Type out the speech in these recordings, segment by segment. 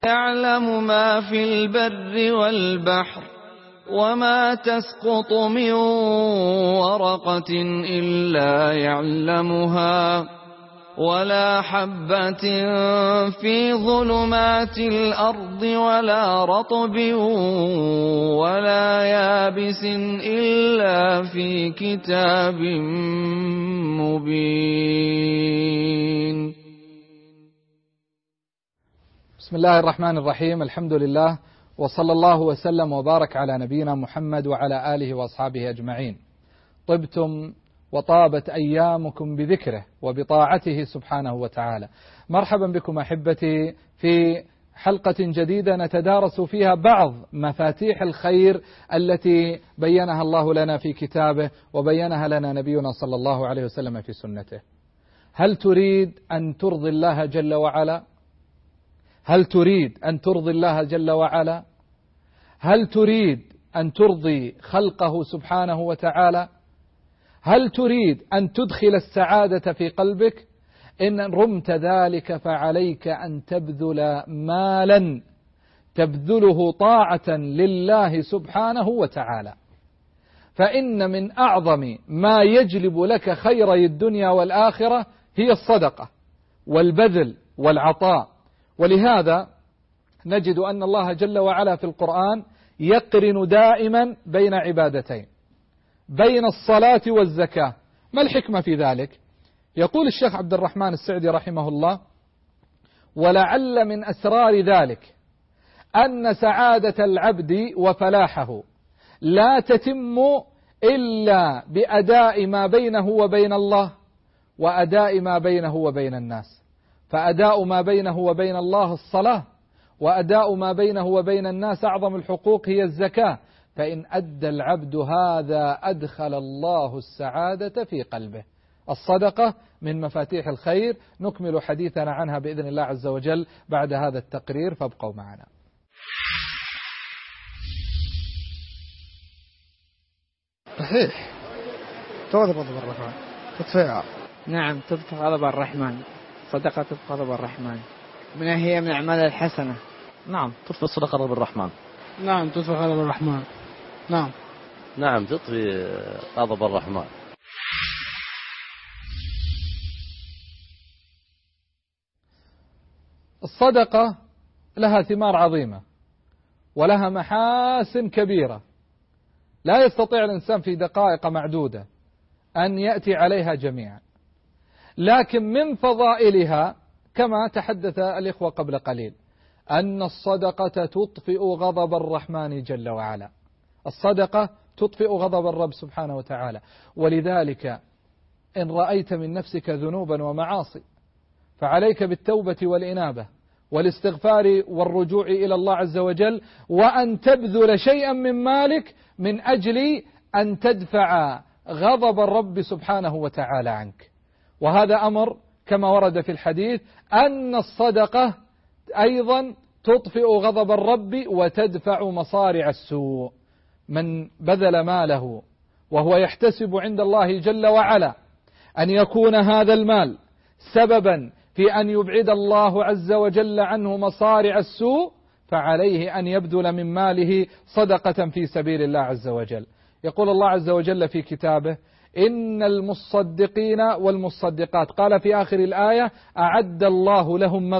يعلم ما في البر والبحر وما تسقط من ورقة إلا يعلمها ولا حبة في ظلمات الأرض ولا رطب ولا يابس إلا في كتاب مبين. بسم الله الرحمن الرحيم. الحمد لله وصلى الله وسلم وبارك على نبينا محمد وعلى آله وأصحابه أجمعين. طبتم وطابت أيامكم بذكره وبطاعته سبحانه وتعالى. مرحبا بكم أحبتي في حلقة جديدة نتدارس فيها بعض مفاتيح الخير التي بينها الله لنا في كتابه وبينها لنا نبينا صلى الله عليه وسلم في سنته. هل تريد أن ترضي الله جل وعلا؟ هل تريد أن ترضي الله جل وعلا؟ هل تريد أن ترضي خلقه سبحانه وتعالى؟ هل تريد أن تدخل السعادة في قلبك؟ إن رمت ذلك فعليك أن تبذل مالا تبذله طاعة لله سبحانه وتعالى، فإن من أعظم ما يجلب لك خيري الدنيا والآخرة هي الصدقة والبذل والعطاء. ولهذا نجد أن الله جل وعلا في القرآن يقرن دائما بين عبادتين، بين الصلاة والزكاة. ما الحكمة في ذلك؟ يقول الشيخ عبد الرحمن السعدي رحمه الله: ولعل من أسرار ذلك أن سعادة العبد وفلاحه لا تتم إلا بأداء ما بينه وبين الله وأداء ما بينه وبين الناس. فأداء ما بينه وبين الله الصلاة، وأداء ما بينه وبين الناس أعظم الحقوق هي الزكاة. فإن أدى العبد هذا أدخل الله السعادة في قلبه. الصدقة من مفاتيح الخير. نكمل حديثنا عنها بإذن الله عز وجل بعد هذا التقرير، فابقوا معنا. صحيح، تغضب غضب الرحمن تطفئها. نعم، تطفئ غضب الرحمن. صدقة تطفئ غضب الرحمن. هي من الأعمال الحسنة. نعم، تطفئ الصدقة غضب الرحمن. نعم، تطفئ غضب الرحمن. نعم، تطفئ غضب الرحمن. الصدقة لها ثمار عظيمة ولها محاسن كبيرة لا يستطيع الإنسان في دقائق معدودة أن يأتي عليها جميعا، لكن من فضائلها كما تحدث الإخوة قبل قليل أن الصدقة تطفئ غضب الرحمن جل وعلا. الصدقة تطفئ غضب الرب سبحانه وتعالى. ولذلك إن رأيت من نفسك ذنوبا ومعاصي فعليك بالتوبة والإنابة والاستغفار والرجوع إلى الله عز وجل، وأن تبذل شيئا من مالك من أجل أن تدفع غضب الرب سبحانه وتعالى عنك. وهذا أمر كما ورد في الحديث أن الصدقة أيضا تطفئ غضب الرب وتدفع مصارع السوء. من بذل ماله وهو يحتسب عند الله جل وعلا أن يكون هذا المال سببا في أن يبعد الله عز وجل عنه مصارع السوء، فعليه أن يبذل من ماله صدقة في سبيل الله عز وجل. يقول الله عز وجل في كتابه: إن المصدقين والمصدقات، قال في آخر الآية: أعد الله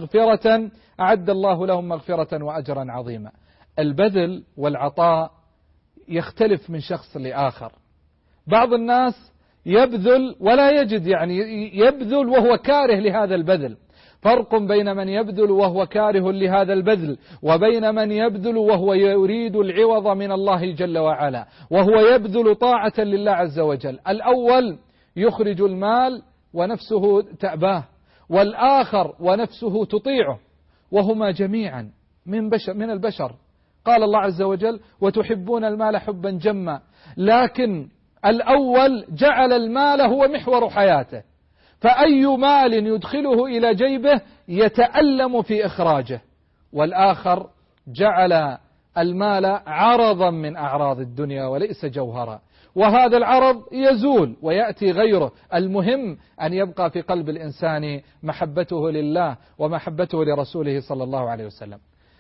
لهم مغفرة وأجرا عظيما. البذل والعطاء يختلف من شخص لآخر. بعض الناس يبذل ولا يجد، يبذل وهو كاره لهذا البذل. فرق بين من يبذل وهو كاره لهذا البذل وبين من يبذل وهو يريد العوض من الله جل وعلا، وهو يبذل طاعة لله عز وجل. الأول يخرج المال ونفسه تأباه، والآخر ونفسه تطيعه، وهما جميعا من البشر. قال الله عز وجل: وتحبون المال حبا جما. لكن الأول جعل المال هو محور حياته، فأي مال يدخله إلى جيبه يتألم في إخراجه، والآخر جعل المال عرضا من أعراض الدنيا وليس جوهرا، وهذا العرض يزول ويأتي غيره. المهم أن يبقى في قلب الإنسان محبته لله ومحبته لرسوله صلى الله عليه وسلم.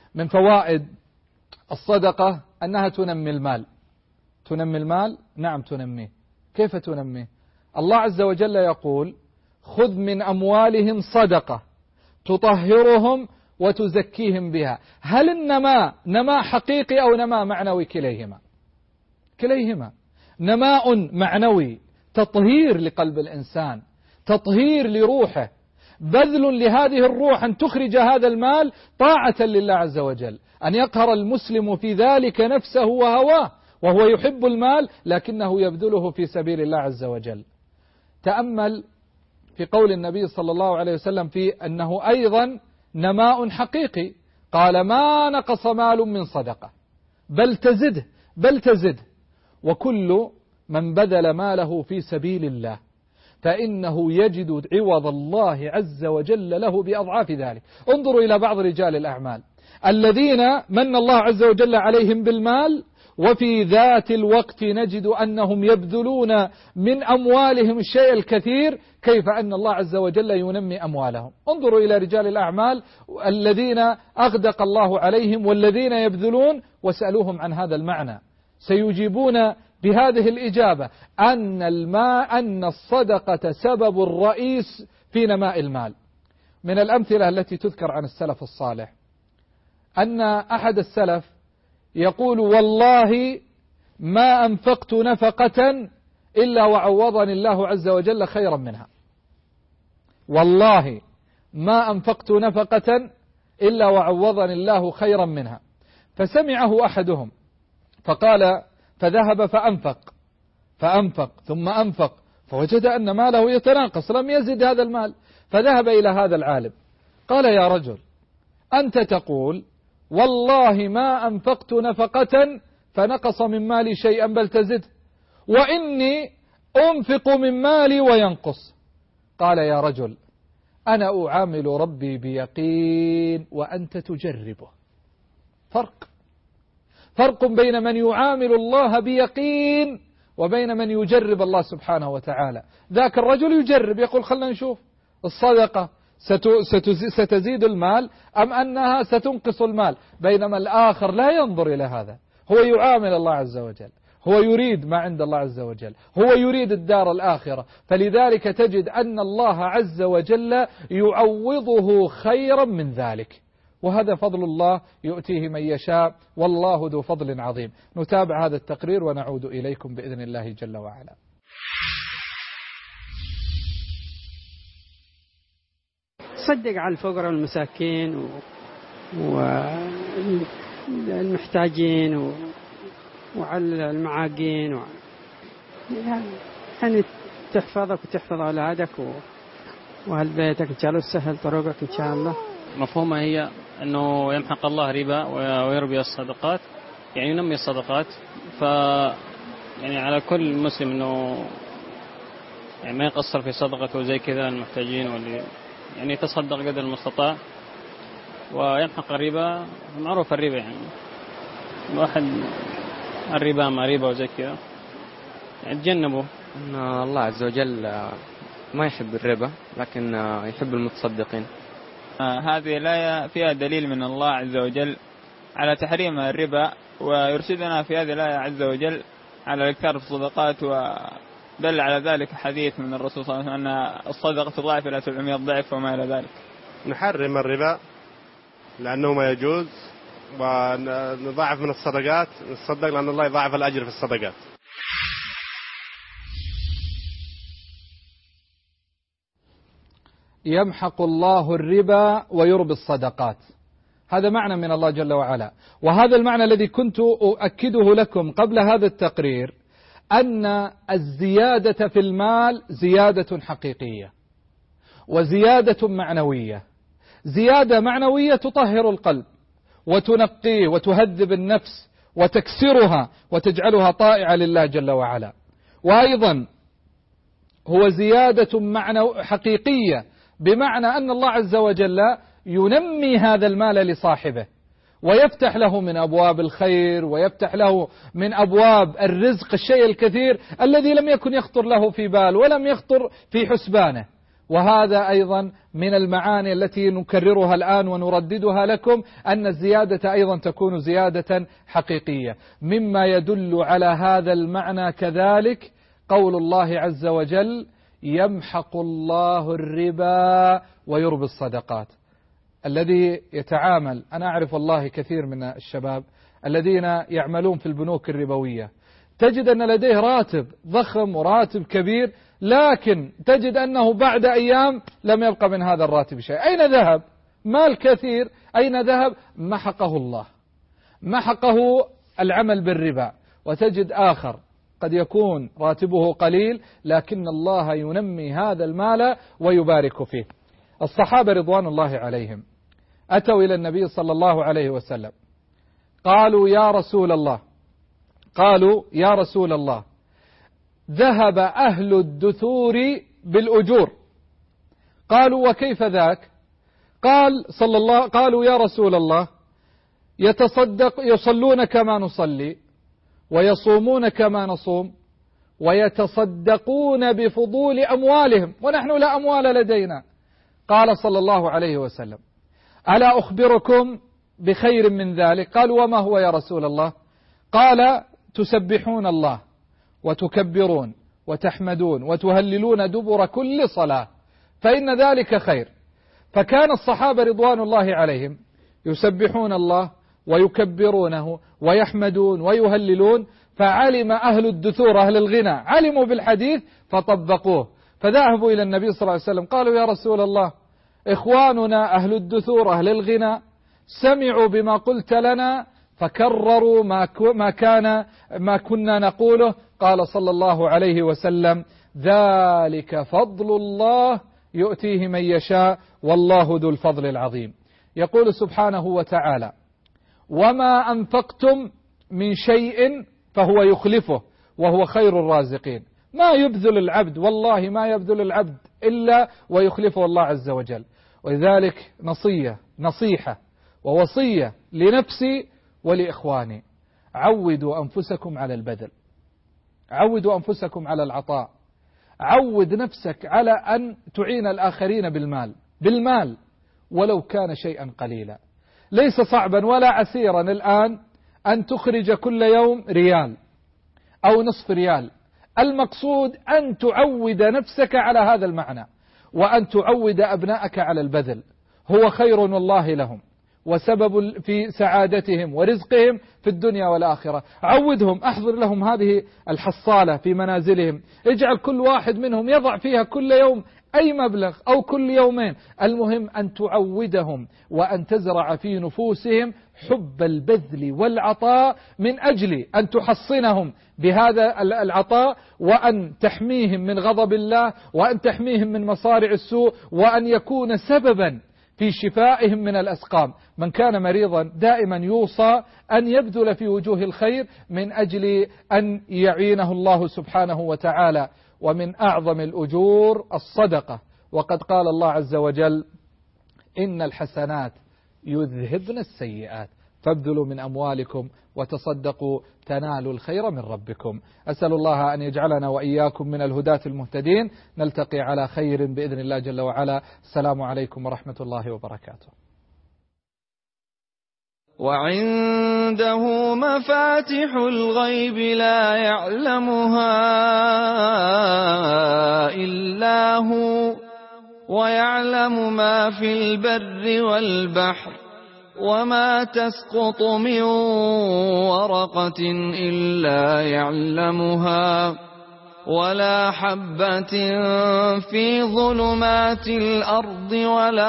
من فوائد الصدقة أنها تنمي المال. تنمي المال؟ نعم تنميه. كيف تنميه؟ الله عز وجل يقول خذ من أموالهم صدقة تطهرهم وتزكيهم بها. هل النماء نماء حقيقي أو نماء معنوي؟ كليهما. كليهما نماء معنوي، تطهير لقلب الإنسان، تطهير لروحه، بذل لهذه الروح أن تخرج هذا المال طاعة لله عز وجل، أن يقهر المسلم في ذلك نفسه وهواه وهو يحب المال لكنه يبذله في سبيل الله عز وجل. تأمل في قول النبي صلى الله عليه وسلم في أنه أيضا نماء حقيقي، قال ما نقص مال من صدقة بل تزده وكل من بذل ماله في سبيل الله فإنه يجد عوض الله عز وجل له بأضعاف ذلك. انظروا إلى بعض رجال الأعمال الذين من الله عز وجل عليهم بالمال وفي ذات الوقت نجد أنهم يبذلون من أموالهم الشيء الكثير، كيف أن الله عز وجل ينمي أموالهم. انظروا إلى رجال الأعمال الذين أغدق الله عليهم والذين يبذلون، وسألوهم عن هذا المعنى سيجيبون بهذه الإجابة أن الصدقة سبب الرئيس في نماء المال. من الأمثلة التي تذكر عن السلف الصالح أن أحد السلف يقول والله ما أنفقت نفقة إلا وعوضني الله عز وجل خيرا منها. والله ما أنفقت نفقة إلا وعوضني الله خيرا منها. فسمعه أحدهم فقال فذهب فأنفق ثم أنفق فوجد أن ماله يتناقص لم يزد هذا المال، فذهب إلى هذا العالم قال يا رجل أنت تقول والله ما أنفقت نفقة فنقص من مالي شيئا بل تزد، وإني أنفق من مالي وينقص. قال يا رجل أنا أعامل ربي بيقين وأنت تجربه. فرق بين من يعامل الله بيقين وبين من يجرب الله سبحانه وتعالى. ذاك الرجل يجرب يقول خلنا نشوف الصدقة ستزيد المال أم أنها ستنقص المال، بينما الآخر لا ينظر إلى هذا، هو يعامل الله عز وجل، هو يريد ما عند الله عز وجل، هو يريد الدار الآخرة. فلذلك تجد أن الله عز وجل يعوضه خيرا من ذلك، وهذا فضل الله يؤتيه من يشاء والله ذو فضل عظيم. نتابع هذا التقرير ونعود إليكم بإذن الله جل وعلا. صدق على الفقراء والمساكين والمحتاجين وعلى المعاقين يعني تحفظك وتحفظ أولادك وأهل بيتك إن شاء الله، وتسهل طرقك إن شاء الله. مفهومها هي أنه يمحق الله ربا ويربي الصدقات، يعني ينمي الصدقات. يعني على كل مسلم أنه يعني ما يقصر في صدقته زي كذا المحتاجين، واللي يعني يتصدق قدر المستطاع ويمحق الربا. معروف الربا يعني واحد الربا ما ربا وزي كذا يعني تجنبه. إن الله عز وجل ما يحب الربا لكن يحب المتصدقين. هذه الآية فيها دليل من الله عز وجل على تحريم الربا، ويرشدنا في هذه الآية عز وجل على الإكثار في الصدقات، ودل على ذلك حديث من الرسول صلى الله عليه وسلم أن الصدقة تضاعف إلى 700 ضعف وما إلى ذلك. نحرم الربا لأنه ما يجوز، ونضاعف من الصدقات، نصدق لأن الله يضاعف الأجر في الصدقات. يمحق الله الربا ويربي الصدقات، هذا معنى من الله جل وعلا. وهذا المعنى الذي كنت أؤكده لكم قبل هذا التقرير، أن الزيادة في المال زيادة حقيقية وزيادة معنوية. زيادة معنوية تطهر القلب وتنقيه وتهذب النفس وتكسرها وتجعلها طائعة لله جل وعلا. وأيضا هو زيادة حقيقية، بمعنى أن الله عز وجل ينمي هذا المال لصاحبه ويفتح له من أبواب الخير ويفتح له من أبواب الرزق الشيء الكثير الذي لم يكن يخطر له في بال ولم يخطر في حسبانه. وهذا أيضا من المعاني التي نكررها الآن ونرددها لكم، أن الزيادة أيضا تكون زيادة حقيقية. مما يدل على هذا المعنى كذلك قول الله عز وجل: يمحق الله الربا ويربي الصدقات. الذي يتعامل، أنا أعرف والله كثير من الشباب الذين يعملون في البنوك الربوية، تجد أن لديه راتب ضخم وراتب كبير، لكن تجد أنه بعد أيام لم يبقى من هذا الراتب شيء. أين ذهب؟ مال كثير أين ذهب؟ محقه الله، محقه العمل بالربا. وتجد آخر قد يكون راتبه قليل لكن الله ينمي هذا المال ويبارك فيه. الصحابة رضوان الله عليهم أتوا إلى النبي صلى الله عليه وسلم قالوا: يا رسول الله ذهب أهل الدثور بالأجور. قالوا: وكيف ذاك؟ قالوا: يا رسول الله يصلون كما نصلي، ويصومون كما نصوم، ويتصدقون بفضول أموالهم، ونحن لا أموال لدينا. قال صلى الله عليه وسلم: ألا أخبركم بخير من ذلك؟ قالوا: وما هو يا رسول الله؟ قال: تسبحون الله وتكبرون وتحمدون وتهللون دبر كل صلاة، فإن ذلك خير. فكان الصحابة رضوان الله عليهم يسبحون الله ويكبرونه ويحمدون ويهللون، فعلم أهل الدثور أهل الغنى علموا بالحديث فطبقوه، فذهبوا إلى النبي صلى الله عليه وسلم قالوا: يا رسول الله إخواننا أهل الدثور أهل الغنى سمعوا بما قلت لنا فكرروا ما كنا نقوله. قال صلى الله عليه وسلم: ذلك فضل الله يؤتيه من يشاء والله ذو الفضل العظيم. يقول سبحانه وتعالى: وما أنفقتم من شيء فهو يخلفه وهو خير الرازقين. ما يبذل العبد، والله ما يبذل العبد إلا ويخلفه الله عز وجل. ولذلك نصيحة ووصية لنفسي ولإخواني: عودوا أنفسكم على البذل، عودوا أنفسكم على العطاء، عود نفسك على أن تعين الآخرين بالمال ولو كان شيئا قليلا. ليس صعبا ولا عسيرا الآن أن تخرج كل يوم ريال أو نصف ريال. المقصود أن تعود نفسك على هذا المعنى، وأن تعود أبنائك على البذل، هو خير والله لهم وسبب في سعادتهم ورزقهم في الدنيا والآخرة. عودهم، أحضر لهم هذه الحصالة في منازلهم، اجعل كل واحد منهم يضع فيها كل يوم أي مبلغ أو كل يومين، المهم أن تعودهم وأن تزرع في نفوسهم حب البذل والعطاء من أجل أن تحصنهم بهذا العطاء، وأن تحميهم من غضب الله، وأن تحميهم من مصارع السوء، وأن يكون سببا في شفائهم من الأسقام. من كان مريضا دائما يوصى أن يبذل في وجوه الخير من أجل أن يعينه الله سبحانه وتعالى. ومن أعظم الأجور الصدقة، وقد قال الله عز وجل: إن الحسنات يذهبن السيئات فابذلوا من أموالكم وتصدقوا تنالوا الخير من ربكم. أسأل الله أن يجعلنا وإياكم من الهداة المهتدين. نلتقي على خير بإذن الله جل وعلا. السلام عليكم ورحمة الله وبركاته. وعنده مفاتح الغيب لا يعلمها إلا هو، ويعلم ما في البر والبحر، وما تسقط من ورقة إلا يعلمها، ولا حبة في ظلمات الأرض ولا